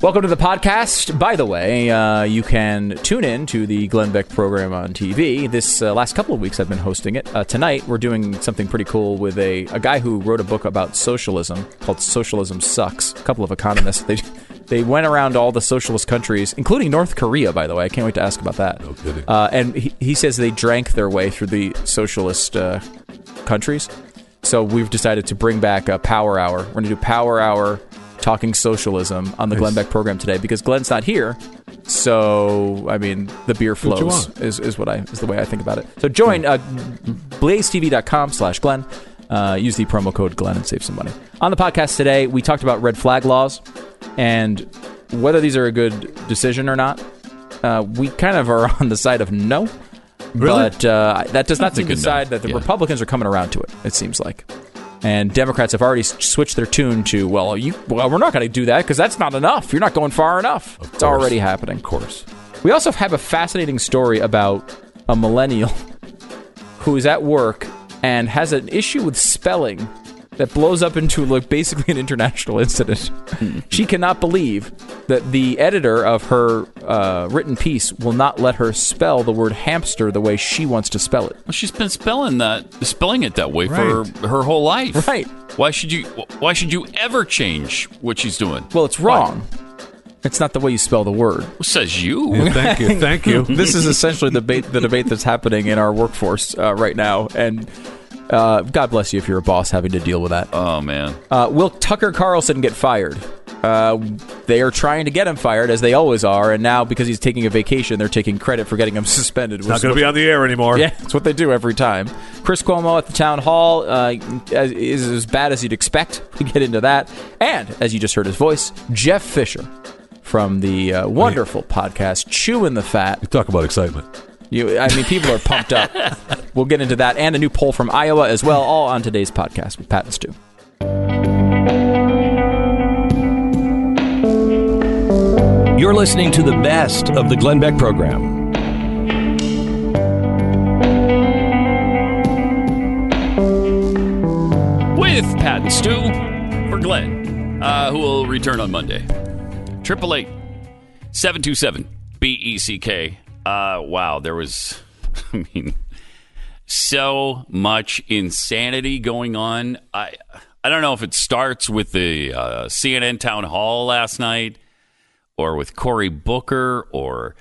Welcome to the podcast. By the way, you can tune in to the Glenn Beck program on TV. This last couple of weeks I've been hosting it. Tonight we're doing something pretty cool with a guy who wrote a book about socialism called Socialism Sucks. A couple of economists. They went around all the socialist countries, including North Korea, by the way. I can't wait to ask about that. No kidding. And he says they drank their way through the socialist countries. So we've decided to bring back a Power Hour. We're going to do Power Hour talking socialism on the Glenn Beck program today because Glenn's not here. So, I mean, the beer flows is the way I think about it. So join blazetv.com/Glenn. Use the promo code Glenn and save some money. On the podcast today, we talked about red flag laws and whether these are a good decision or not. We kind of are on the side of no. Really? But that does not seem to decide that the Republicans are coming around to it, it seems like. And Democrats have already switched their tune to, well, we're not going to do that because that's not enough. You're not going far enough. It's already happening. Of course. We also have a fascinating story about a millennial who is at work and has an issue with spelling that blows up into basically an international incident. She cannot believe that the editor of her written piece will not let her spell the word hamster the way she wants to spell it. Well, she's been spelling it that way for her whole life. Right. Why should you ever change what she's doing? Well, it's wrong. Why? It's not the way you spell the word. Who says you? Yeah, thank you. This is essentially the debate that's happening in our workforce right now, and God bless you if you're a boss having to deal with that. Oh, man. Will Tucker Carlson get fired? They are trying to get him fired, as they always are, and now because he's taking a vacation, they're taking credit for getting him suspended. It's not going to be on the air anymore. Yeah, that's what they do every time. Chris Cuomo at the town hall is as bad as you'd expect. We get into that. And, as you just heard his voice, Jeff Fisher from the wonderful podcast Chewing the Fat. You talk about excitement. People are pumped up. We'll get into that and a new poll from Iowa as well, all on today's podcast with Pat and Stu. You're listening to the best of the Glenn Beck program. With Pat and Stu for Glenn, who will return on Monday. 888-727-BECK. Wow, there was, so much insanity going on. I don't know if it starts with the CNN town hall last night or with Cory Booker or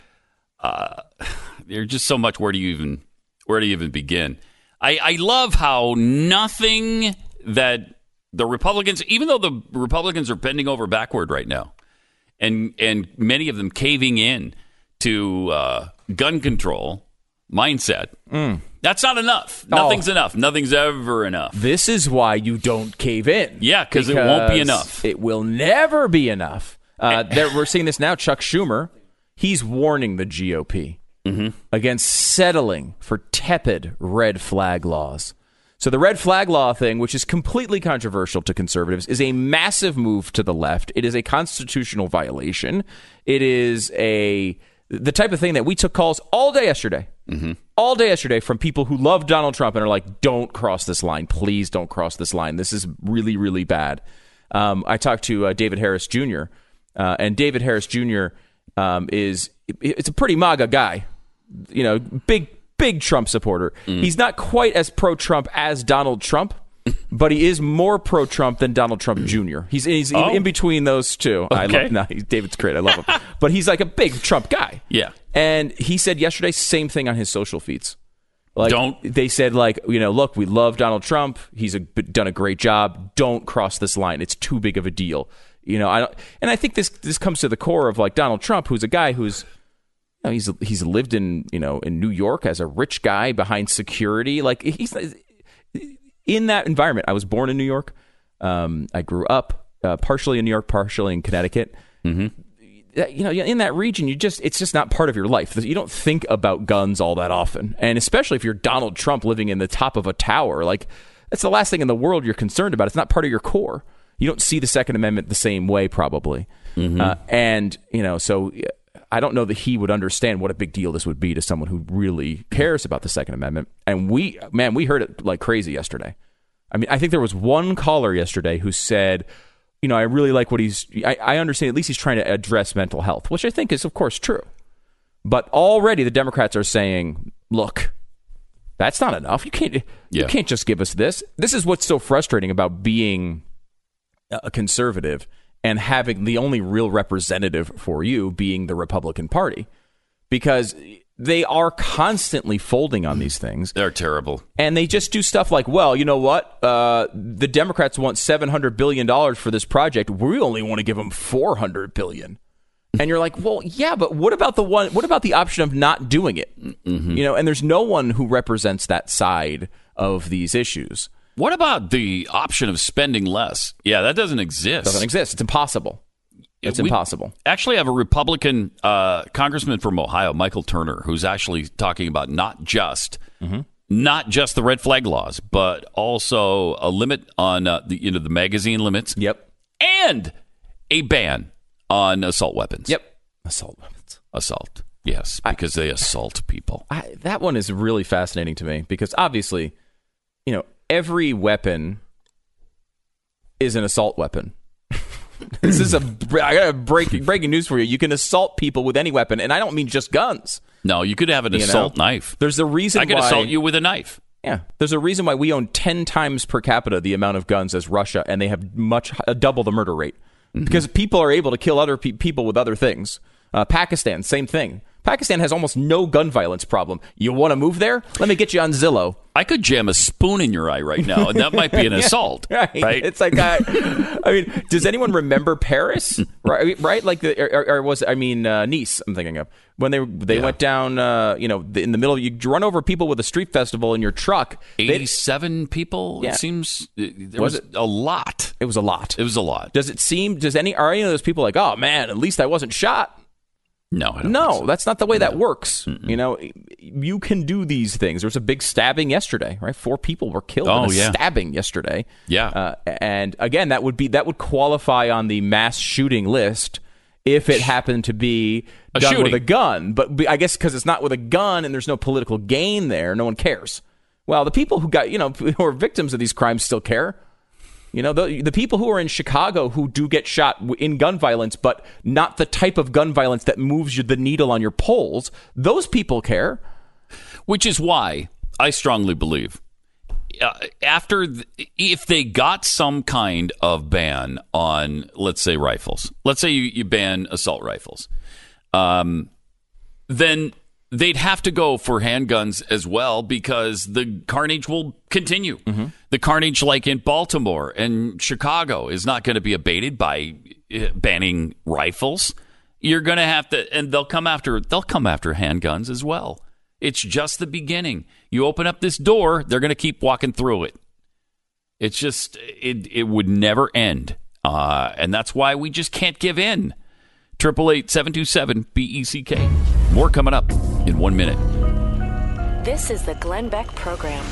there's just so much. Where do you even begin? I love how nothing that the Republicans, even though the Republicans are bending over backward right now, and many of them caving in to gun control mindset. That's not enough. Nothing's enough. Nothing's ever enough. This is why you don't cave in. Yeah, because it won't be enough. It will never be enough. We're seeing this now. Chuck Schumer, he's warning the GOP against settling for tepid red flag laws. So the red flag law thing, which is completely controversial to conservatives, is a massive move to the left. It is a constitutional violation. It is the type of thing that we took calls all day yesterday. All day yesterday from people who love Donald Trump and are like, don't cross this line. Please don't cross this line. This is really, really bad. I talked to David Harris Jr., and David Harris Jr. It's a pretty MAGA guy, big Trump supporter. He's not quite as pro-Trump as Donald Trump, but he is more pro-Trump than Donald Trump Jr. He's in between those two. Okay. David's great. I love him. But he's like a big Trump guy. Yeah. And he said yesterday, same thing on his social feeds. They said, look, we love Donald Trump. He's done a great job. Don't cross this line. It's too big of a deal. I think this comes to the core of Donald Trump, who's a guy who's he's lived in New York as a rich guy behind security. He's in that environment. I was born in New York. I grew up partially in New York, partially in Connecticut. In that region, it's just not part of your life. You don't think about guns all that often, and especially if you're Donald Trump living in the top of a tower, that's the last thing in the world you're concerned about. It's not part of your core. You don't see the Second Amendment the same way, probably. So I don't know that he would understand what a big deal this would be to someone who really cares about the Second Amendment. And we heard it like crazy yesterday. I mean, I think there was one caller yesterday who said, I really like what I understand. At least he's trying to address mental health, which I think is, of course, true. But already the Democrats are saying, look, that's not enough. You can't just give us this. This is what's so frustrating about being a conservative and having the only real representative for you being the Republican Party, because they are constantly folding on these things. They're terrible. And they just do stuff like, well, you know what? The Democrats want $700 billion for this project. We only want to give them $400 billion. And you're like, well, yeah, but what about the option of not doing it? Mm-hmm. And there's no one who represents that side of these issues. What about the option of spending less? Yeah, that doesn't exist. Doesn't exist. It's impossible. It's impossible. Actually have a Republican congressman from Ohio, Michael Turner, who's actually talking about not just the red flag laws, but also a limit on the magazine limits. Yep. And a ban on assault weapons. Yep. Assault weapons. Assault. Yes, because they assault people. That one is really fascinating to me because obviously, every weapon is an assault weapon. This is I got breaking news for you. You can assault people with any weapon, and I don't mean just guns. No, you could have an assault knife. There's a reason I could assault you with a knife. Yeah, there's a reason why we own 10 times per capita the amount of guns as Russia, and they have double the murder rate because people are able to kill other people with other things. Pakistan, same thing. Pakistan has almost no gun violence problem. You want to move there? Let me get you on Zillow. I could jam a spoon in your eye right now, and that might be an assault. Right? It's like, does anyone remember Paris? Right? Like, Nice, I'm thinking of. When they went down, in the middle, you run over people with a street festival in your truck. 87 people, it seems. There was a lot. It was a lot. It was a lot. Are any of those people like, oh, man, at least I wasn't shot? No, I don't think so. That's not the way that works. Mm-mm. You can do these things. There was a big stabbing yesterday, right? 4 people were killed in a stabbing yesterday. Yeah. And again, that would qualify on the mass shooting list if it happened to be done with a gun. But I guess because it's not with a gun and there's no political gain there, no one cares. Well, the people who who are victims of these crimes still care. The people who are in Chicago who do get shot in gun violence, but not the type of gun violence that moves the needle on your polls, those people care. Which is why I strongly believe if they got some kind of ban on, let's say, rifles, let's say you ban assault rifles, then they'd have to go for handguns as well because the carnage will continue. Mm-hmm. The carnage, like in Baltimore and Chicago, is not going to be abated by banning rifles. You're going to have to, and they'll come after handguns as well. It's just the beginning. You open up this door, they're going to keep walking through it. It's just, it would never end. And that's why we just can't give in. 888-727-BECK. More coming up in 1 minute. This is the Glenn Beck Program.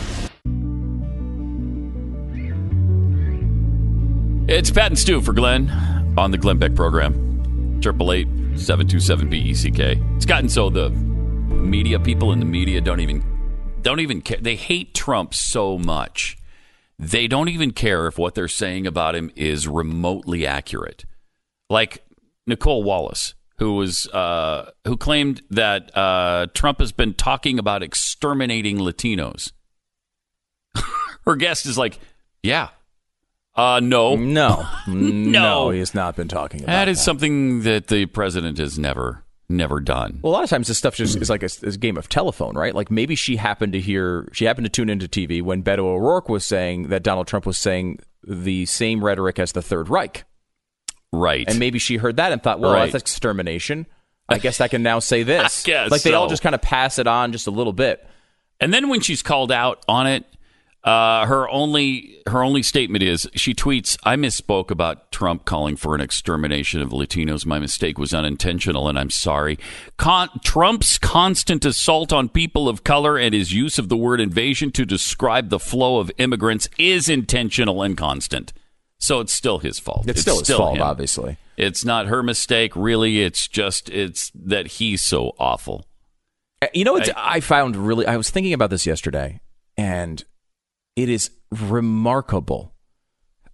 It's Pat and Stu for Glenn on the Glenn Beck Program. 888-727-BECK. It's gotten so the media, people in the media don't even care. They hate Trump so much. They don't even care if what they're saying about him is remotely accurate. Like Nicole Wallace, who claimed that Trump has been talking about exterminating Latinos. Her guest is like, yeah. No. No, he has not been talking about that. That is something that the president has never done. Well, a lot of times this stuff just is like a game of telephone, right? Like maybe she happened to tune into TV when Beto O'Rourke was saying that Donald Trump was saying the same rhetoric as the Third Reich. Right. And maybe she heard that and thought, well, that's extermination. I guess I can now say this. Like they all just kind of pass it on just a little bit. And then when she's called out on it, her only statement is, she tweets, "I misspoke about Trump calling for an extermination of Latinos. My mistake was unintentional, and I'm sorry. Trump's constant assault on people of color and his use of the word invasion to describe the flow of immigrants is intentional and constant." So it's still his fault. It's still his fault, him. Obviously. It's not her mistake, really. It's that he's so awful. You know what I was thinking about this yesterday, and it is remarkable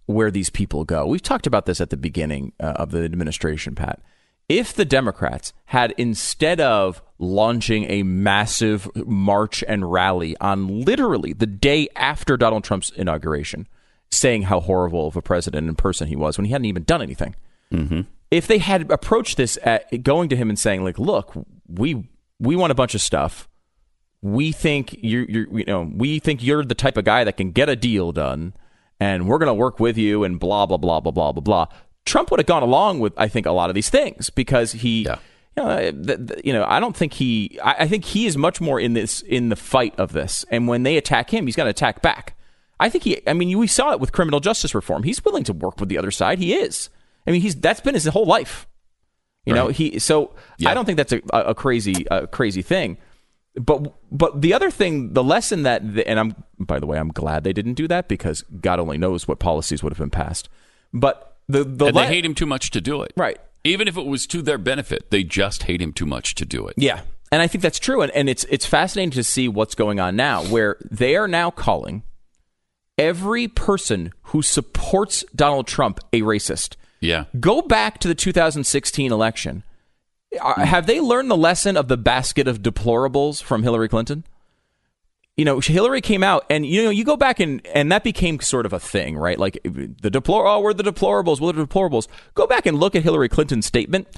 where these people go. We've talked about this at the beginning of the administration, Pat. If the Democrats had, instead of launching a massive march and rally on literally the day after Donald Trump's inauguration, saying how horrible of a president and person he was when he hadn't even done anything, if they had approached this at going to him and saying, like, look, we want a bunch of stuff. We think we think you're the type of guy that can get a deal done, and we're going to work with you, and blah blah blah blah blah blah blah. Trump would have gone along with, I think, a lot of these things because he, I don't think I think he is much more in the fight of this. And when they attack him, he's going to attack back. I think we saw it with criminal justice reform. He's willing to work with the other side. He is. I mean, that's been his whole life. I don't think that's a crazy thing. But the other thing, the lesson by the way, I'm glad they didn't do that because God only knows what policies would have been passed. But they hate him too much to do it. Right. Even if it was to their benefit, they just hate him too much to do it. Yeah. And I think that's true. And it's fascinating to see what's going on now, where they are now calling every person who supports Donald Trump a racist. Yeah. Go back to the 2016 election. Have they learned the lesson of the basket of deplorables from Hillary Clinton? Hillary came out and, you go back and that became sort of a thing, right? Like we're the deplorables, we're the deplorables. Go back and look at Hillary Clinton's statement.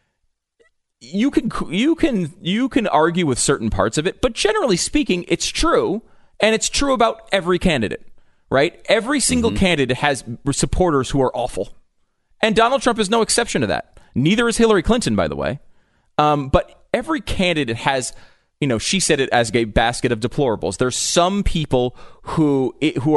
You can argue with certain parts of it, but generally speaking, it's true. And it's true about every candidate, right? Every single candidate has supporters who are awful. And Donald Trump is no exception to that. Neither is Hillary Clinton, by the way. But every candidate has, she said it as a basket of deplorables. There's some people who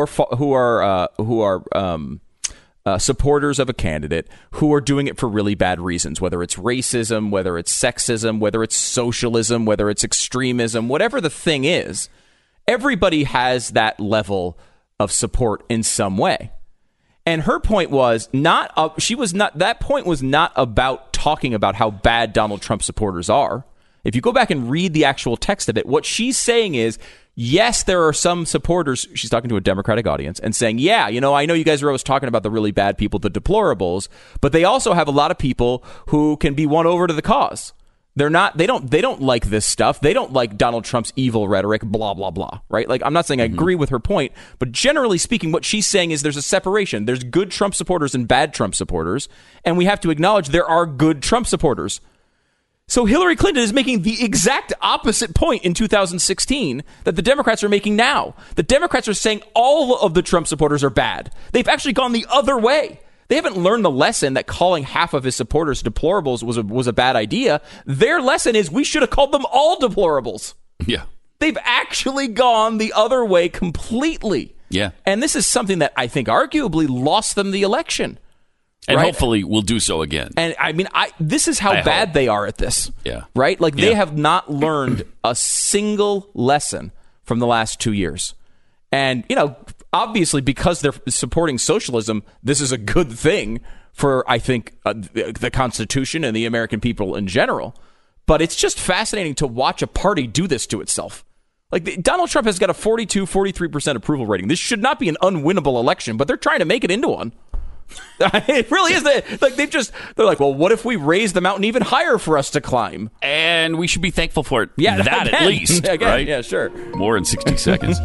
are supporters of a candidate who are doing it for really bad reasons, whether it's racism, whether it's sexism, whether it's socialism, whether it's extremism, whatever the thing is. Everybody has that level of support in some way. And her point was that point was not about talking about how bad Donald Trump supporters are. If you go back and read the actual text of it, what she's saying is, yes, there are some supporters. She's talking to a Democratic audience and saying, yeah, I know you guys are always talking about the really bad people, the deplorables, but they also have a lot of people who can be won over to the cause. They don't like this stuff. They don't like Donald Trump's evil rhetoric, blah, blah, blah, right? Like, I'm not saying I agree with her point, but generally speaking, what she's saying is there's a separation. There's good Trump supporters and bad Trump supporters, and we have to acknowledge there are good Trump supporters. So Hillary Clinton is making the exact opposite point in 2016 that the Democrats are making now. The Democrats are saying all of the Trump supporters are bad. They've actually gone the other way. They haven't learned the lesson that calling half of his supporters deplorables was a bad idea. Their lesson is we should have called them all deplorables. Yeah. They've actually gone the other way completely. Yeah. And this is something that I think arguably lost them the election. And right? hopefully will do so again. And I mean, this is how bad they are at this. Yeah. Right? Like they have not learned a single lesson from the last 2 years. And, obviously, because they're supporting socialism, this is a good thing for, I think, the Constitution and the American people in general. But it's just fascinating to watch a party do this to itself. Like, Donald Trump has got a 43% approval rating. This should not be an unwinnable election, but they're trying to make it into one. It really is. They're like, well, what if we raise the mountain even higher for us to climb? And we should be thankful for it. Yeah, that at least. Right? Yeah, sure. More in 60 seconds.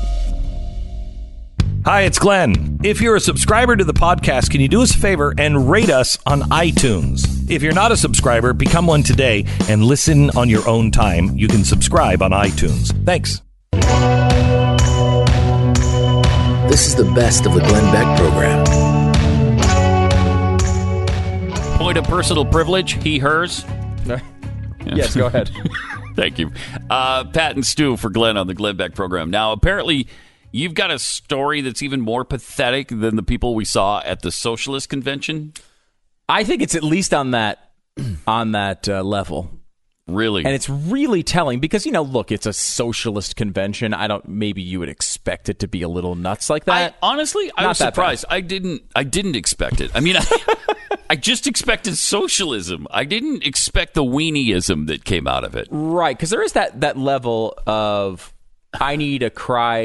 Hi, it's Glenn. If you're a subscriber to the podcast, can you do us a favor and rate us on iTunes? If you're not a subscriber, become one today and listen on your own time. You can subscribe on iTunes. Thanks. This is the best of the Glenn Beck program. Point of personal privilege, he, hers. Yes, go ahead. Thank you. Pat and Stu for Glenn on the Glenn Beck program. Now, apparently, you've got a story that's even more pathetic than the people we saw at the socialist convention. I think it's at least on that level. Really? And it's really telling because, look, it's a socialist convention. Maybe you would expect it to be a little nuts like that. Honestly, I was surprised. I didn't expect it. I mean, I just expected socialism. I didn't expect the weenieism that came out of it. Right, because there is that level of I need a cry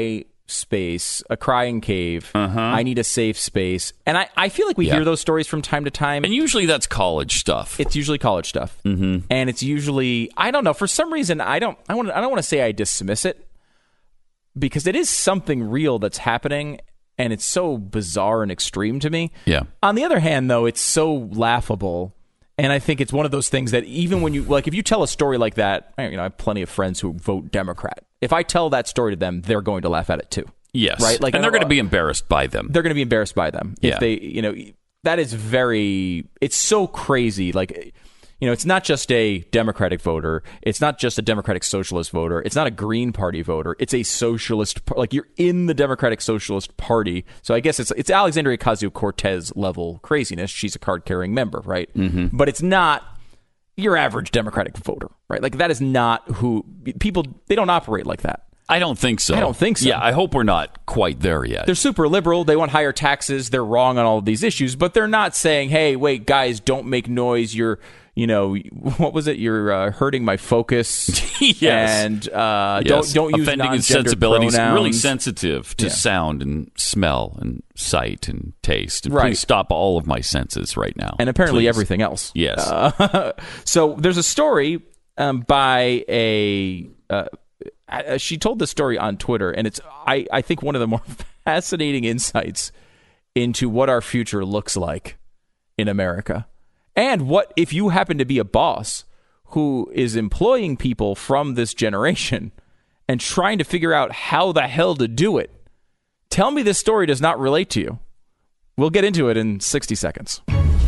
space, a crying cave. I need a safe space. And I feel like we hear those stories from time to time. And usually that's college stuff. It's usually college stuff. And it's usually, I don't know, for some reason, I don't want to say I dismiss it, because it is something real that's happening, and it's so bizarre and extreme to me. Yeah. On the other hand, though, it's so laughable. And I think it's one of those things that even when you, like, if you tell a story like that, I have plenty of friends who vote Democrat. If I tell that story to them, they're going to laugh at it too. Yes. Right? Like, and they're going to be embarrassed by them. They're going to be embarrassed by them. Yeah. If they, that is it's so crazy. Like, it's not just a Democratic voter. It's not just a Democratic Socialist voter. It's not a Green Party voter. It's a socialist. Like, you're in the Democratic Socialist Party. So I guess it's Alexandria Ocasio-Cortez level craziness. She's a card-carrying member, right? But it's not your average Democratic voter, right? Like, that is not who people. They don't operate like that. I don't think so. I don't think so. Yeah, I hope we're not quite there yet. They're super liberal. They want higher taxes. They're wrong on all of these issues, but they're not saying, "Hey, wait, guys, don't make noise. You're." What was it? You're hurting my focus. Yes. And don't use offending his non-gendered sensibilities. pronouns. Really sensitive to sound and smell and sight and taste. And right. Please stop all of my senses right now. And apparently please. everything else. Yes. So there's a story by a. She told the story on Twitter, and it's I think one of the more fascinating insights into what our future looks like in America. And what if you happen to be a boss who is employing people from this generation and trying to figure out how the hell to do it? Tell me this story does not relate to you. We'll get into it in 60 seconds.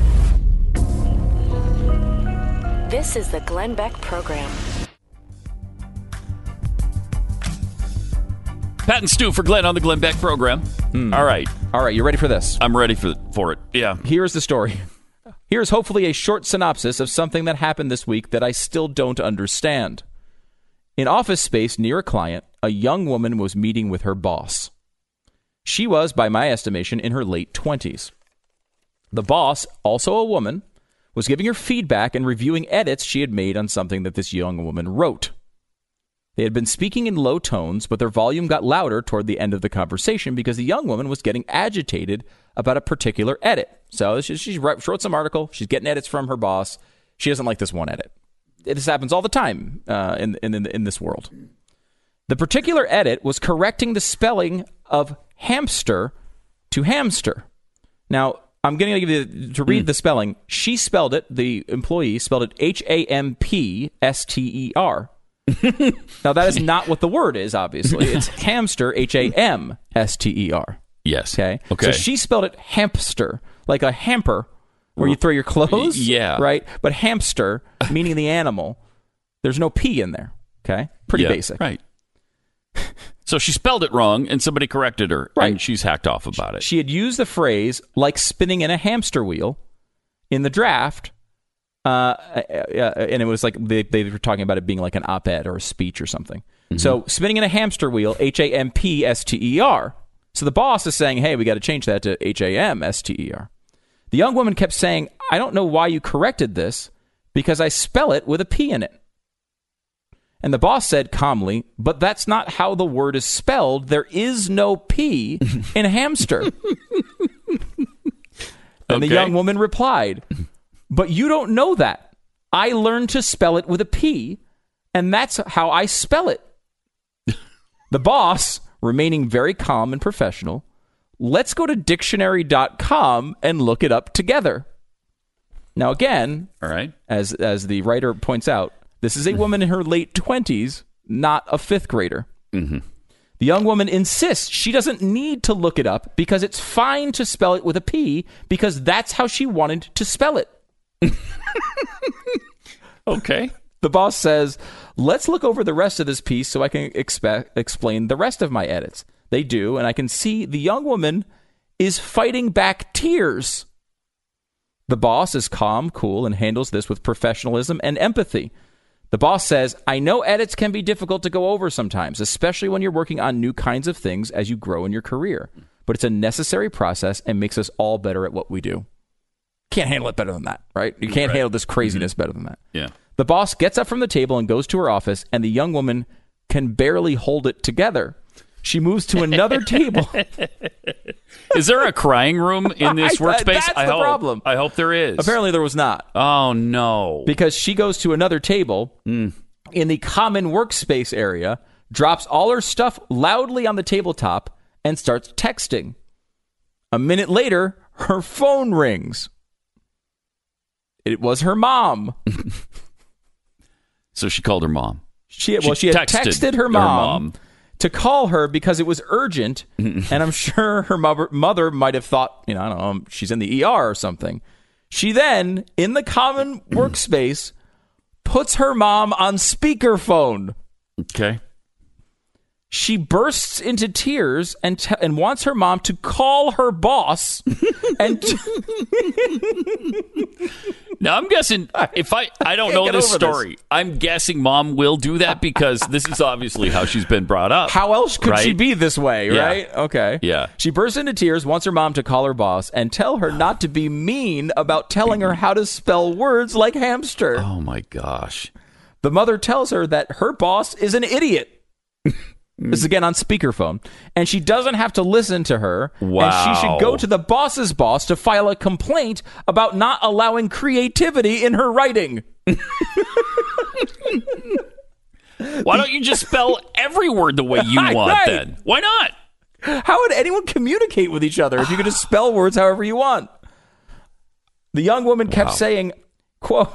This is the Glenn Beck Program. Pat and Stu for Glenn on the Glenn Beck Program. All right, you ready for this? I'm ready for it. Yeah. Here's the story. Here's hopefully a short synopsis of something that happened this week that I still don't understand. In office space near a client, a young woman was meeting with her boss. She was, by my estimation, in her late 20s. The boss, also a woman, was giving her feedback and reviewing edits she had made on something that this young woman wrote. They had been speaking in low tones, but their volume got louder toward the end of the conversation because the young woman was getting agitated about a particular edit. So she wrote some article. She's getting edits from her boss. She doesn't like this one edit. This happens all the time in this world. The particular edit was correcting the spelling of hamster to hamster. Now, I'm going to give you to read the spelling. She spelled it, the employee spelled it HAMPSTER. Now, that is not what the word is, obviously. It's hamster, HAMSTER. Yes. Okay. So she spelled it hamster, like a hamper where you throw your clothes. Yeah. Right? But hamster, meaning the animal, there's no P in there. Okay? Pretty basic. Right. So she spelled it wrong, and somebody corrected her, Right. and she's hacked off about it. She had used the phrase, like spinning in a hamster wheel, in the draft. And it was like they were talking about it being like an op-ed or a speech or something. So spinning in a hamster wheel, HAMPSTER. So the boss is saying, hey, we got to change that to HAMSTER. The young woman kept saying, I don't know why you corrected this because I spell it with a P in it. And the boss said calmly, but that's not how the word is spelled. There is no P in hamster. And the young woman replied, but you don't know that. I learned to spell it with a P, and that's how I spell it. The boss, remaining very calm and professional, let's go to dictionary.com and look it up together. Now, again, all right, as the writer points out, this is a woman in her late 20s, not a fifth grader. The young woman insists she doesn't need to look it up because it's fine to spell it with a P because that's how she wanted to spell it. Okay. The boss says, let's look over the rest of this piece so I can explain the rest of my edits. They do, and I can see the young woman is fighting back tears. The boss is calm, cool, and handles this with professionalism and empathy. The boss says, I know edits can be difficult to go over sometimes, especially when you're working on new kinds of things as you grow in your career. But it's a necessary process and makes us all better at what we do. Can't handle it better than that, right? You can't handle this craziness better than that. Yeah. The boss gets up from the table and goes to her office, and the young woman can barely hold it together. She moves to another table. Is there a crying room in this workspace? That's the problem. I hope there is. Apparently there was not. Oh, no. Because she goes to another table in the common workspace area, drops all her stuff loudly on the tabletop, and starts texting. A minute later, her phone rings. It was her mom. So she called her mom. She had texted her mom to call her because it was urgent, and I'm sure her mother might have thought, I don't know, she's in the ER or something. She then, in the common workspace, puts her mom on speakerphone. Okay. She bursts into tears and wants her mom to call her boss. Now, I'm guessing, if I don't know this story, I'm guessing mom will do that because this is obviously how she's been brought up. How else could she be this way, right? Yeah. Okay. Yeah. She bursts into tears, wants her mom to call her boss and tell her not to be mean about telling her how to spell words like hamster. Oh, my gosh. The mother tells her that her boss is an idiot. This is again on speakerphone. And she doesn't have to listen to her. Wow. And she should go to the boss's boss to file a complaint about not allowing creativity in her writing. Why don't you just spell every word the way you want then? Why not? How would anyone communicate with each other if you could just spell words however you want? The young woman kept saying, quote,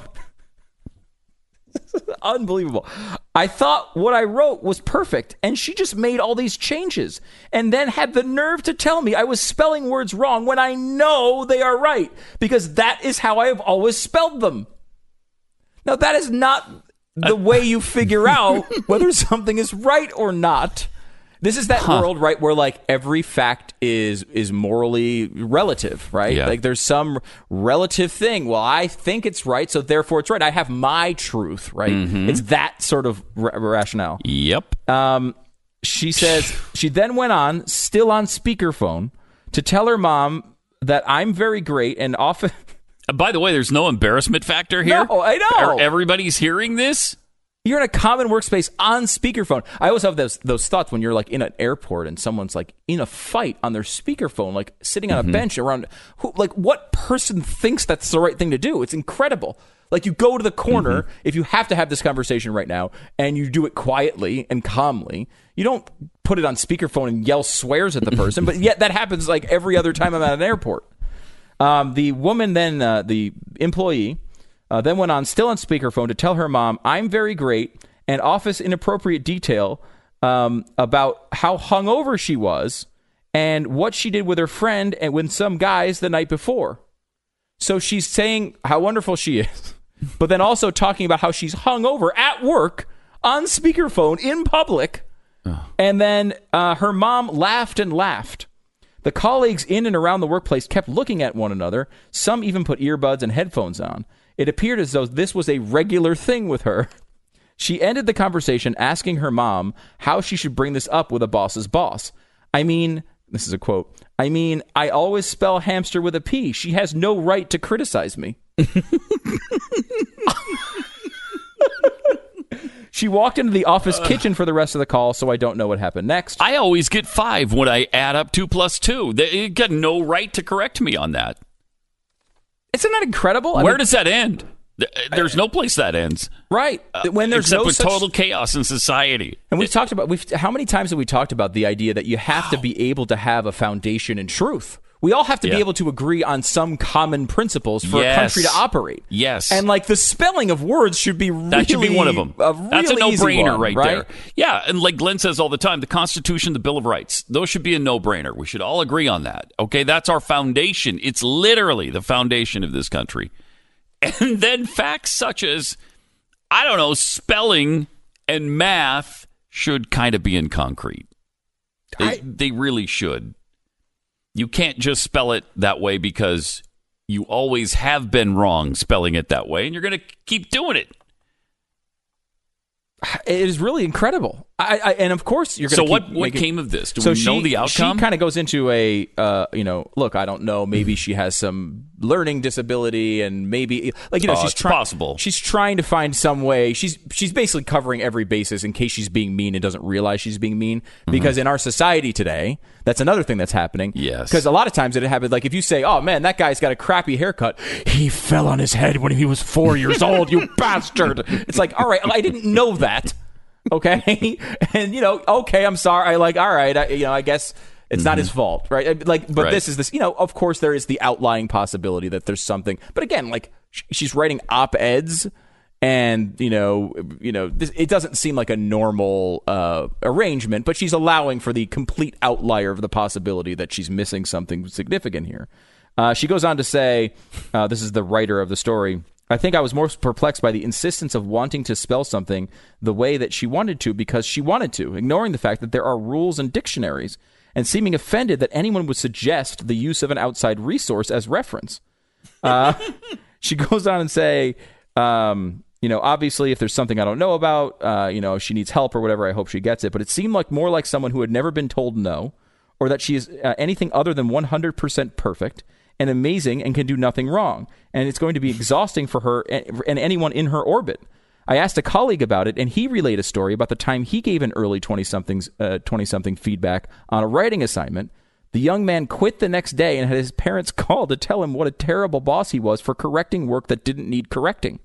unbelievable. I thought what I wrote was perfect, and she just made all these changes and then had the nerve to tell me I was spelling words wrong when I know they are right, because that is how I have always spelled them. Now, that is not the way you figure out whether something is right or not. This is that world, right, where like every fact is morally relative, right? Yeah. Like there's some relative thing. Well, I think it's right, so therefore it's right. I have my truth, right? Mm-hmm. It's that sort of rationale. Yep. She says she then went on, still on speakerphone, to tell her mom that I'm very great and often. By the way, there's no embarrassment factor here. No, I know. Everybody's hearing this. You're in a common workspace on speakerphone. I always have those thoughts when you're like in an airport and someone's like in a fight on their speakerphone, like sitting on a bench around. What person thinks that's the right thing to do? It's incredible. Like you go to the corner if you have to have this conversation right now, and you do it quietly and calmly. You don't put it on speakerphone and yell swears at the person, but yet that happens like every other time I'm at an airport. The woman then, the employee. Then went on, still on speakerphone, to tell her mom, I'm very great, and offers inappropriate detail about how hungover she was and what she did with her friend and with some guys the night before. So she's saying how wonderful she is, but then also talking about how she's hungover at work on speakerphone in public. Oh. And then her mom laughed and laughed. The colleagues in and around the workplace kept looking at one another. Some even put earbuds and headphones on. It appeared as though this was a regular thing with her. She ended the conversation asking her mom how she should bring this up with a boss's boss. I mean, this is a quote, I always spell hamster with a P. She has no right to criticize me. She walked into the office kitchen for the rest of the call, so I don't know what happened next. I always get 5 when I add up 2 plus 2. They got no right to correct me on that. Isn't that incredible? Where does that end? There's no place that ends. Right. When there's except no with total chaos in society. And we've talked about, how many times have we talked about the idea that you have to be able to have a foundation in truth? We all have to be able to agree on some common principles for a country to operate. Yes. And like the spelling of words should be really, that should be one of them. That's a no-brainer right there. Yeah, and like Glenn says all the time, the Constitution, the Bill of Rights, those should be a no-brainer. We should all agree on that. Okay, that's our foundation. It's literally the foundation of this country. And then facts such as, I don't know, spelling and math should kind of be in concrete. They really should. You can't just spell it that way because you always have been wrong spelling it that way, and you're going to keep doing it. It is really incredible. And of course, you're going to So what came of this? Do we know the outcome? She kind of goes into a, look, I don't know. Maybe she has some learning disability, and maybe she's possible. She's trying to find some way. She's basically covering every basis in case she's being mean and doesn't realize she's being mean. Because in our society today, that's another thing that's happening. Yes. Because a lot of times it happens. Like if you say, "Oh man, that guy's got a crappy haircut. He fell on his head when he was 4 years old. You bastard!" It's like, all right, I didn't know that. Okay, and okay, I'm sorry. All right, I guess it's not his fault, right? But right. This is this. Of course, there is the outlying possibility that there's something. But again, like she's writing op-eds, and it doesn't seem like a normal arrangement. But she's allowing for the complete outlier of the possibility that she's missing something significant here. She goes on to say, this is the writer of the story. I think I was more perplexed by the insistence of wanting to spell something the way that she wanted to because she wanted to, ignoring the fact that there are rules and dictionaries, and seeming offended that anyone would suggest the use of an outside resource as reference. She goes on and say, obviously if there's something I don't know about, if she needs help or whatever, I hope she gets it. But it seemed like more like someone who had never been told no, or that she is anything other than 100% perfect and amazing and can do nothing wrong. And it's going to be exhausting for her and anyone in her orbit. I asked a colleague about it, and he relayed a story about the time he gave an early 20-something feedback on a writing assignment. The young man quit the next day and had his parents call to tell him what a terrible boss he was for correcting work that didn't need correcting.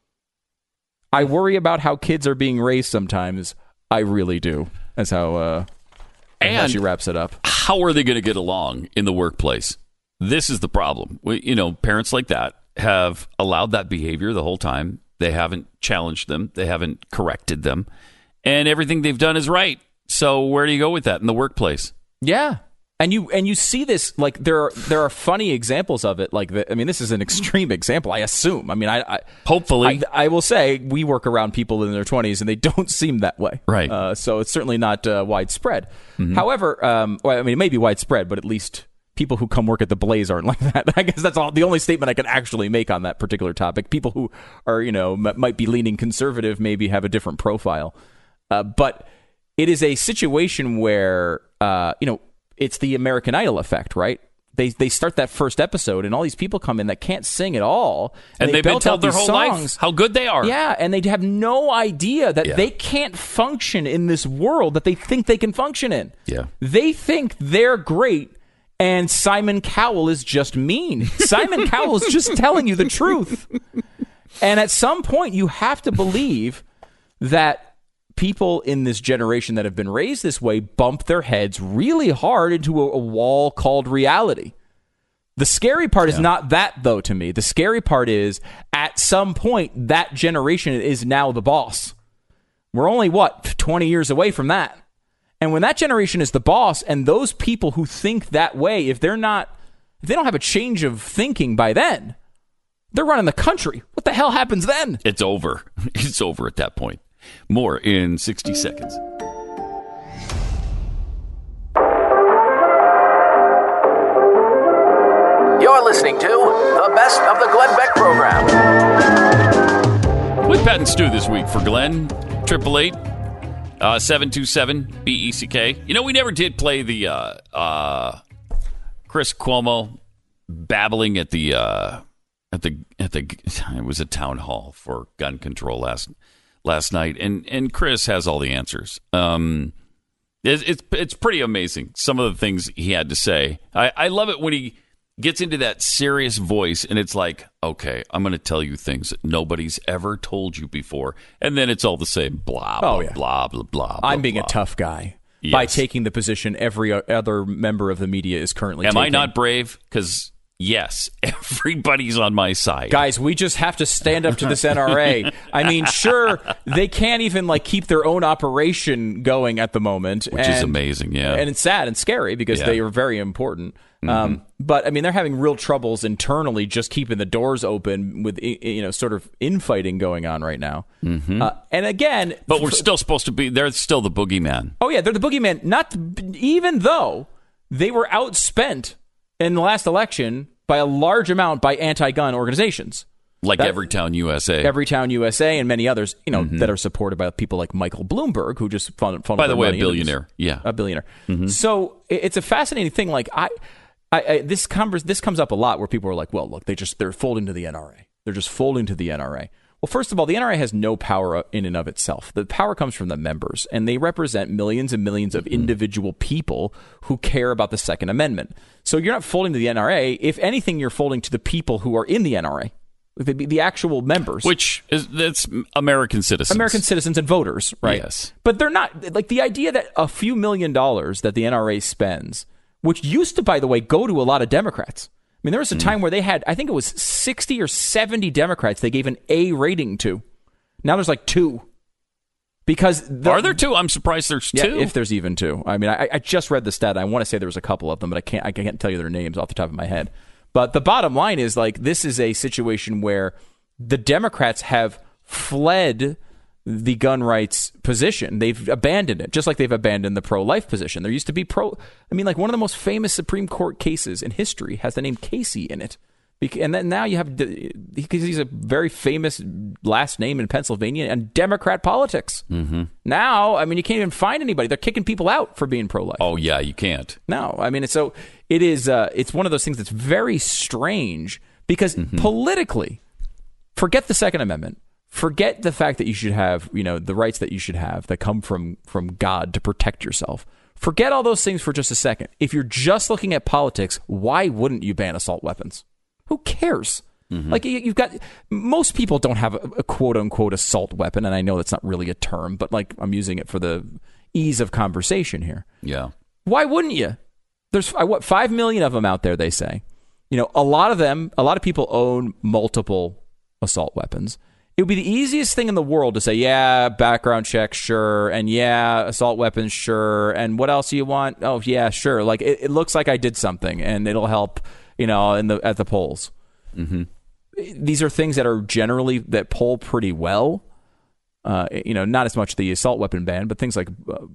I worry about how kids are being raised sometimes. I really do. That's how she wraps it up. How are they going to get along in the workplace? This is the problem. Parents like that have allowed that behavior the whole time. They haven't challenged them. They haven't corrected them. And everything they've done is right. So where do you go with that in the workplace? Yeah. And you see this, like, there are funny examples of it. Like, this is an extreme example, I assume. Hopefully. I will say we work around people in their 20s, and they don't seem that way. Right. So it's certainly not widespread. Mm-hmm. However, it may be widespread, but at least people who come work at the Blaze aren't like that. I guess that's the only statement I can actually make on that particular topic. People who are, might be leaning conservative maybe have a different profile. But it is a situation where, it's the American Idol effect, right? They start that first episode, and all these people come in that can't sing at all. And they've been told their whole life how good they are. Yeah, and they have no idea that they can't function in this world that they think they can function in. Yeah. They think they're great, and Simon Cowell is just mean. Simon Cowell is just telling you the truth. And at some point, you have to believe that people in this generation that have been raised this way bump their heads really hard into a wall called reality. The scary part is not that, though, to me. The scary part is, at some point, that generation is now the boss. We're only, 20 years away from that. And when that generation is the boss, and those people who think that way, if they don't have a change of thinking by then, they're running the country. What the hell happens then? It's over. It's over at that point. More in 60 seconds. You're listening to the best of the Glenn Beck program. With Pat and Stu this week for Glenn, 888-727-BECK. We never did play the Chris Cuomo babbling at the it was a town hall for gun control last night, and Chris has all the answers. It's pretty amazing, some of the things he had to say. I love it when he gets into that serious voice, and it's like, okay, I'm going to tell you things that nobody's ever told you before, and then it's all the same blah, blah, blah, blah, blah. I'm being a tough guy by taking the position every other member of the media is currently taking. Am I not brave? Because yes, everybody's on my side. Guys, we just have to stand up to this NRA. Sure, they can't even keep their own operation going at the moment. Which is amazing, yeah. And it's sad and scary because they are very important. Mm-hmm. But, they're having real troubles internally just keeping the doors open with, sort of infighting going on right now. Mm-hmm. And again... But we're still supposed to be... They're still the boogeyman. Oh, yeah, they're the boogeyman. Even though they were outspent in the last election by a large amount by anti-gun organizations. Like Everytown USA. Everytown USA and many others, that are supported by people like Michael Bloomberg, who just funded by the way, a billionaire. A billionaire. So it's a fascinating thing. Like this comes up a lot where people are like, well, look, they're folding to the NRA. They're just folding to the NRA. Well, first of all, the NRA has no power in and of itself. The power comes from the members, and they represent millions and millions of individual people who care about the Second Amendment. So you're not folding to the NRA. If anything, you're folding to the people who are in the NRA, the actual members. That's American citizens. American citizens and voters, right? Yes. But they're not, like the idea that a few $1 million that the NRA spends, which used to, by the way, go to a lot of Democrats. I mean, there was a time where they had, I think it was 60 or 70 Democrats they gave an A rating to. Now there's like 2. Because are there 2? I'm surprised there's 2. Yeah, if there's even 2. I mean, I just read the stat. I want to say there was a couple of them, but I can't tell you their names off the top of my head. But the bottom line is, like, this is a situation where the Democrats have fled the gun rights position. They've abandoned it, just like they've abandoned the pro-life position. There used to be like one of the most famous Supreme Court cases in history has the name Casey in it. And then now you have, because he's a very famous last name in Pennsylvania and Democrat politics. Now, I mean, you can't even find anybody. They're kicking people out for being pro-life. Oh, yeah, you can't. No, I mean, it's one of those things that's very strange because politically, forget the Second Amendment. Forget the fact that you should have, the rights that you should have that come from God to protect yourself. Forget all those things for just a second. If you're just looking at politics, why wouldn't you ban assault weapons? Who cares? Like, you've got, most people don't have a quote unquote assault weapon. And I know that's not really a term, but like, I'm using it for the ease of conversation here. Yeah. Why wouldn't you? There's 5 million of them out there, they say. A lot of people own multiple assault weapons. It would be the easiest thing in the world to say, yeah, background check, sure, and yeah, assault weapons, sure, and what else do you want? Oh, yeah, sure. Like, it looks like I did something, and it'll help, at the polls. These are things that are generally, that poll pretty well. Not as much the assault weapon ban, but things like,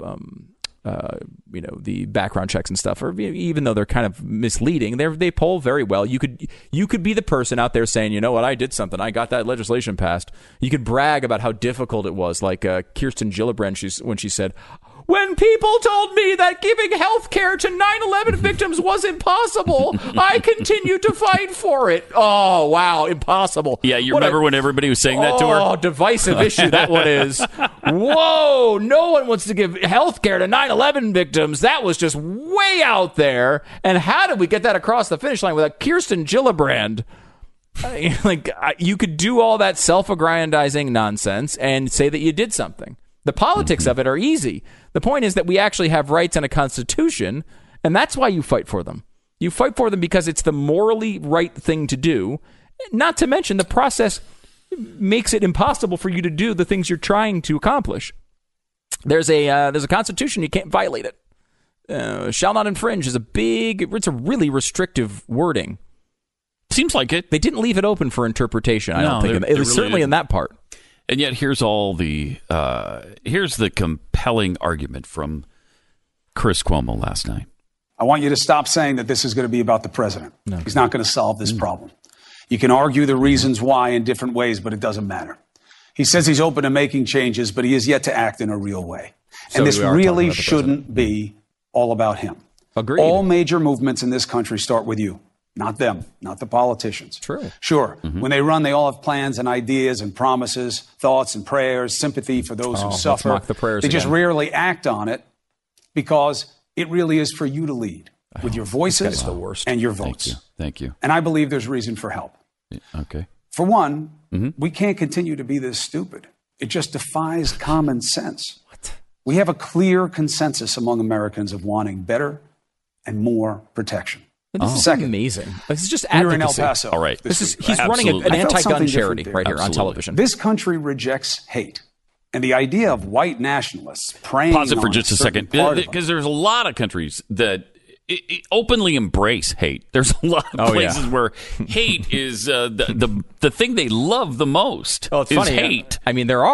the background checks and stuff, or even though they're kind of misleading, they poll very well. You could be the person out there saying, you know what, I did something. I got that legislation passed. You could brag about how difficult it was, like Kirsten Gillibrand, when she said, when people told me that giving health care to 9/11 victims was impossible, I continued to fight for it. Oh, wow, impossible. Yeah, you remember when everybody was saying that to her? Oh, divisive issue that one is. Whoa, no one wants to give health care to 9/11 victims. That was just way out there. And how did we get that across the finish line without Kirsten Gillibrand? You could do all that self-aggrandizing nonsense and say that you did something. The politics of it are easy. The point is that we actually have rights and a constitution, and that's why you fight for them. You fight for them because it's the morally right thing to do. Not to mention the process makes it impossible for you to do the things you're trying to accomplish. There's a constitution, you can't violate it. Shall not infringe is it's a really rerestrictive wording. Seems like it. They didn't leave it open for interpretation, I don't think. It was certainly in that part. And yet, here's the compelling argument from Chris Cuomo last night. I want you to stop saying that this is going to be about the president. No. He's not going to solve this problem. You can argue the reasons why in different ways, but it doesn't matter. He says he's open to making changes, but he is yet to act in a real way. And this really shouldn't be all about him. Agreed. All major movements in this country start with you. Not them, not the politicians. True. Sure. When they run, they all have plans and ideas and promises, thoughts and prayers, sympathy for those who suffer. Let's mock the prayers they again. just rarely act on it because it really is for you to lead with your voices and your votes. Thank you. And I believe there's reason for help. Okay. For one, we can't continue to be this stupid. It just defies common sense. What? We have a clear consensus among Americans of wanting better and more protection. This is amazing. This is just advocacy. We're in El Paso. All right. He's running an anti-gun charity right here on television. This country rejects hate. And the idea of white nationalists preying Pause it for on just a second. Because there's a lot of countries that openly embrace hate. There's a lot of places where hate is the thing they love the most. It's is funny, hate. I mean, there are.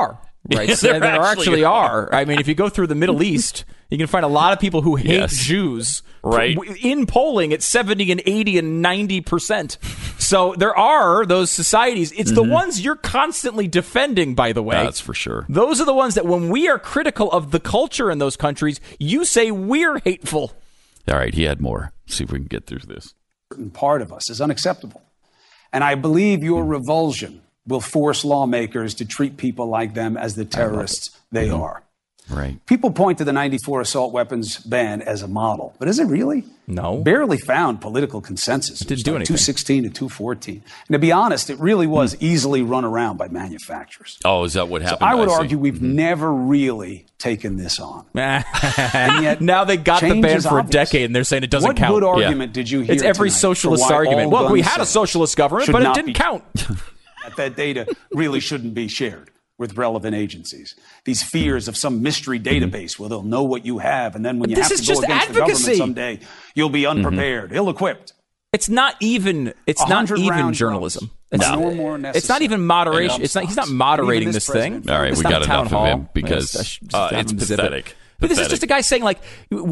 right? So there actually are. I mean, if you go through the Middle East, you can find a lot of people who hate Jews. Right. In polling, it's 70 and 80 and 90%. So there are those societies. It's the ones you're constantly defending, by the way. That's for sure. Those are the ones that when we are critical of the culture in those countries, you say we're hateful. All right, he had more. See if we can get through this. Certain part of us is unacceptable. And I believe your revulsion will force lawmakers to treat people like them as the terrorists they are. Right. People point to the 94 assault weapons ban as a model, but is it really? No. Barely found political consensus. It didn't do anything. 216 to 214. And to be honest, it really was easily run around by manufacturers. Oh, is that what happened? So I would argue we've never really taken this on. And yet now they got the ban for a decade, and they're saying it doesn't count. What good argument did you hear? It's every socialist argument. Well, we had a socialist government, but it didn't count. That data really shouldn't be shared with relevant agencies. These fears of some mystery database where they'll know what you have, and then when you have to go against the government someday, you'll be unprepared, ill-equipped. It's not even journalism. It's not even moderation. He's not moderating this thing. All right, we got enough of him because it's pathetic. But this is just a guy saying, like,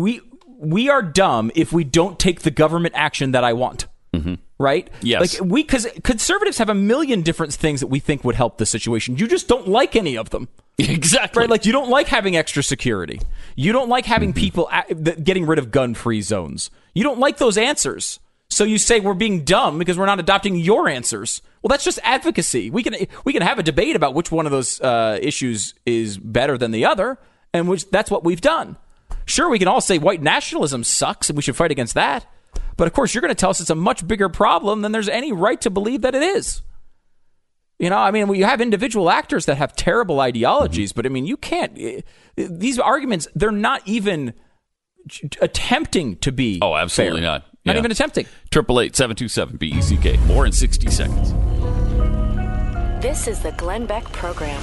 we are dumb if we don't take the government action that I want. Right? Yes. Like because conservatives have a million different things that we think would help the situation. You just don't like any of them. Exactly. Right? Like you don't like having extra security. You don't like having people getting rid of gun-free zones. You don't like those answers. So you say we're being dumb because we're not adopting your answers. Well, that's just advocacy. We can have a debate about which one of those issues is better than the other, and that's what we've done. Sure, we can all say white nationalism sucks and we should fight against that. But, of course, you're going to tell us it's a much bigger problem than there's any right to believe that it is. You know, I mean, you have individual actors that have terrible ideologies, but, I mean, you can't – these arguments, they're not even attempting to be Oh, absolutely fair. not. Not even attempting. 888-727-BECK. More in 60 seconds. This is the Glenn Beck Program.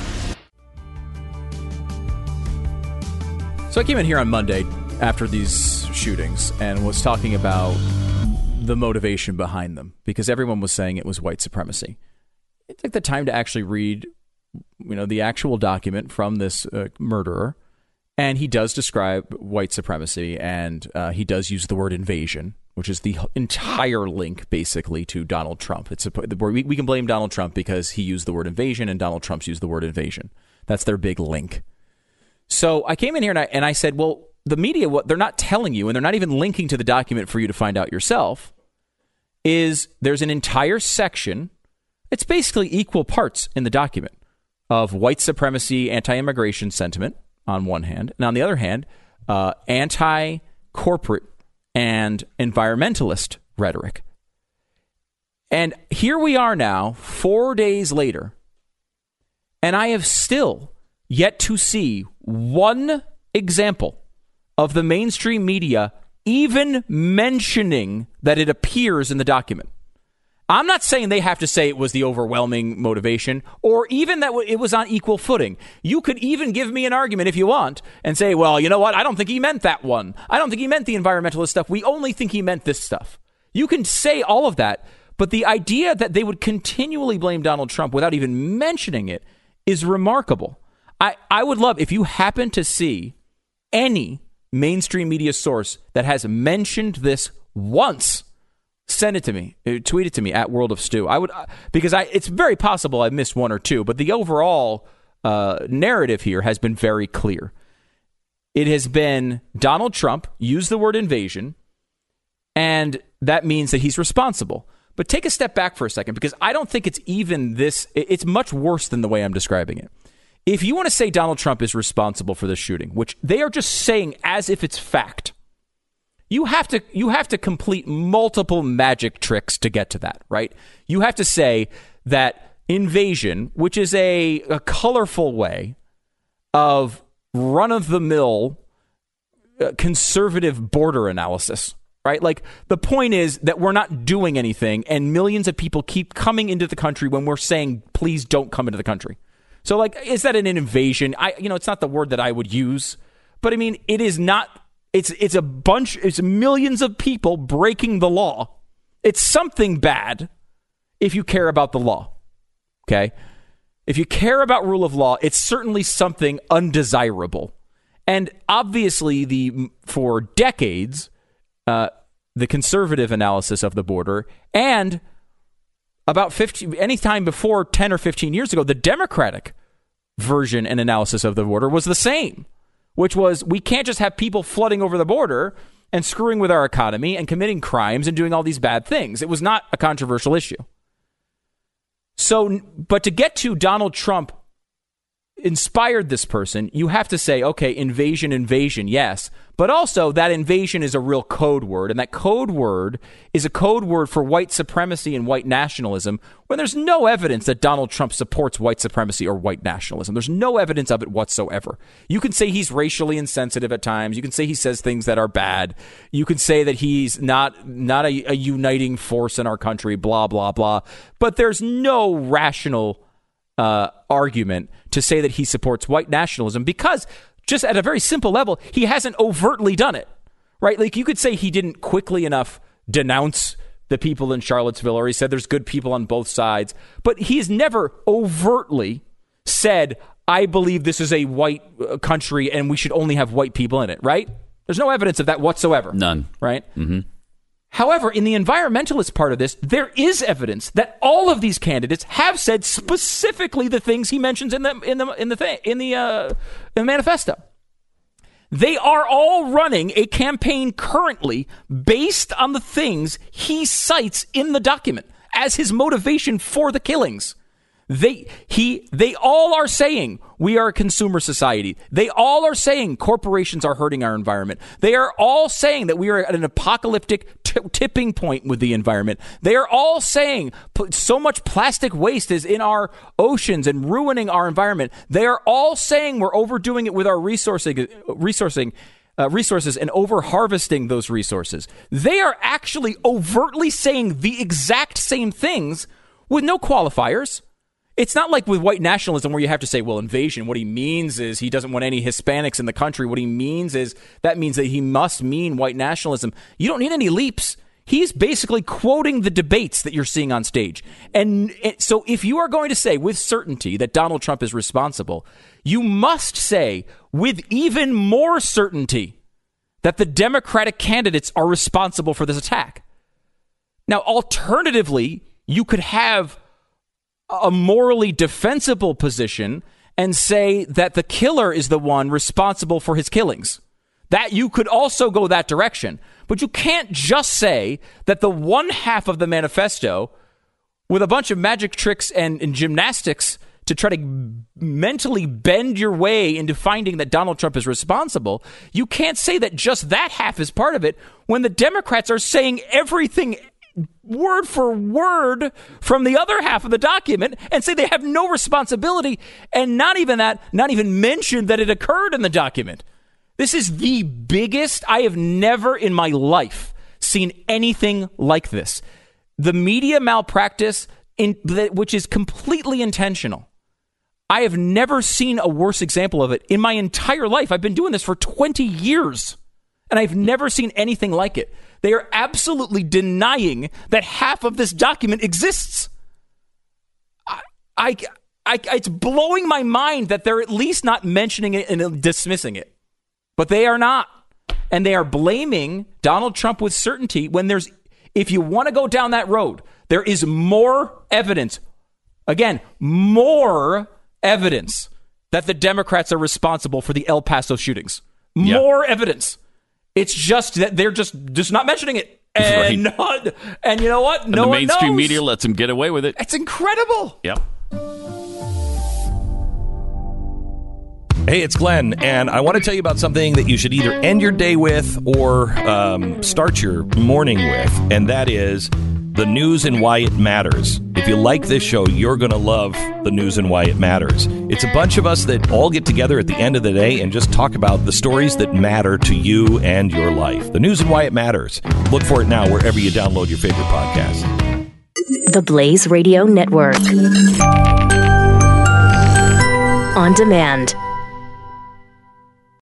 So I came in here on Monday after these shootings and was talking about the motivation behind them because everyone was saying it was white supremacy. I took the time to actually read, the actual document from this murderer, and he does describe white supremacy, and he does use the word invasion, which is the entire link basically to Donald Trump. We can blame Donald Trump because he used the word invasion, and Donald Trump's used the word invasion. That's their big link. So I came in here and I said, well, the media, what they're not telling you, and they're not even linking to the document for you to find out yourself, is there's an entire section, it's basically equal parts in the document, of white supremacy, anti-immigration sentiment on one hand, and on the other hand, anti-corporate and environmentalist rhetoric. And here we are now, 4 days later, and I have still yet to see one example of the mainstream media even mentioning that it appears in the document. I'm not saying they have to say it was the overwhelming motivation or even that it was on equal footing. You could even give me an argument if you want and say, well, you know what? I don't think he meant that one. I don't think he meant the environmentalist stuff. We only think he meant this stuff. You can say all of that, but the idea that they would continually blame Donald Trump without even mentioning it is remarkable. I would love, if you happen to see any mainstream media source that has mentioned this once, send it to me. Tweet it to me at World of Stew. I would, because it's very possible I missed one or two, but the overall narrative here has been very clear. It has been Donald Trump used the word invasion, and that means that he's responsible. But take a step back for a second, because I don't think it's even this. It's much worse than the way I'm describing it. If you want to say Donald Trump is responsible for this shooting, which they are just saying as if it's fact, you have to complete multiple magic tricks to get to that, right? You have to say that invasion, which is a colorful way of run-of-the-mill conservative border analysis, right? Like, the point is that we're not doing anything, and millions of people keep coming into the country when we're saying, please don't come into the country. So, like, is that an invasion? It's not the word that I would use, but I mean, it is not. It's millions of people breaking the law. It's something bad if you care about the law. Okay. if you care about rule of law, it's certainly something undesirable. And obviously, for decades, the conservative analysis of the border, and about any time before 10 or 15 years ago, the Democratic version and analysis of the border was the same, which was we can't just have people flooding over the border and screwing with our economy and committing crimes and doing all these bad things. It was not a controversial issue. So, but to get to Donald Trump inspired this person, you have to say, okay, invasion, yes. But also that invasion is a real code word. And that code word is a code word for white supremacy and white nationalism when there's no evidence that Donald Trump supports white supremacy or white nationalism. There's no evidence of it whatsoever. You can say he's racially insensitive at times. You can say he says things that are bad. You can say that he's not a uniting force in our country, blah, blah, blah. But there's no rational argument to say that he supports white nationalism because just at a very simple level, he hasn't overtly done it, right? Like you could say he didn't quickly enough denounce the people in Charlottesville, or he said there's good people on both sides, but he's never overtly said, I believe this is a white country and we should only have white people in it, right? There's no evidence of that whatsoever. None. Right? Mm-hmm. However, in the environmentalist part of this, there is evidence that all of these candidates have said specifically the things he mentions in the manifesto. They are all running a campaign currently based on the things he cites in the document as his motivation for the killings. They all are saying we are a consumer society. They all are saying corporations are hurting our environment. They are all saying that we are at an apocalyptic tipping point with the environment. They are all saying so much plastic waste is in our oceans and ruining our environment. They are all saying we're overdoing it with our resources and over-harvesting those resources. They are actually overtly saying the exact same things with no qualifiers. It's not like with white nationalism where you have to say, well, invasion, what he means is he doesn't want any Hispanics in the country. What he means is that means that he must mean white nationalism. You don't need any leaps. He's basically quoting the debates that you're seeing on stage. And so if you are going to say with certainty that Donald Trump is responsible, you must say with even more certainty that the Democratic candidates are responsible for this attack. Now, alternatively, you could have a morally defensible position and say that the killer is the one responsible for his killings. That you could also go that direction. But you can't just say that the one half of the manifesto with a bunch of magic tricks and gymnastics to try to mentally bend your way into finding that Donald Trump is responsible. You can't say that just that half is part of it when the Democrats are saying everything word for word from the other half of the document and say they have no responsibility, and not even mention that it occurred in the document. This is the biggest. I have never in my life seen anything like this. The media malpractice, which is completely intentional. I have never seen a worse example of it in my entire life. I've been doing this for 20 years, and I've never seen anything like it. They are absolutely denying that half of this document exists. It's blowing my mind that they're at least not mentioning it and dismissing it. But they are not. And they are blaming Donald Trump with certainty when if you want to go down that road, there is more evidence. Again, more evidence that the Democrats are responsible for the El Paso shootings. More evidence. It's just that they're just not mentioning it. And right. And you know what? No one knows. The mainstream media lets them get away with it. It's incredible. Yep. Hey, it's Glenn, and I want to tell you about something that you should either end your day with or start your morning with, and that is the news and why it matters. If you like this show, you're going to love the news and why it matters. It's a bunch of us that all get together at the end of the day and just talk about the stories that matter to you and your life. The news and why it matters. Look for it now wherever you download your favorite podcast. The Blaze Radio Network. On demand.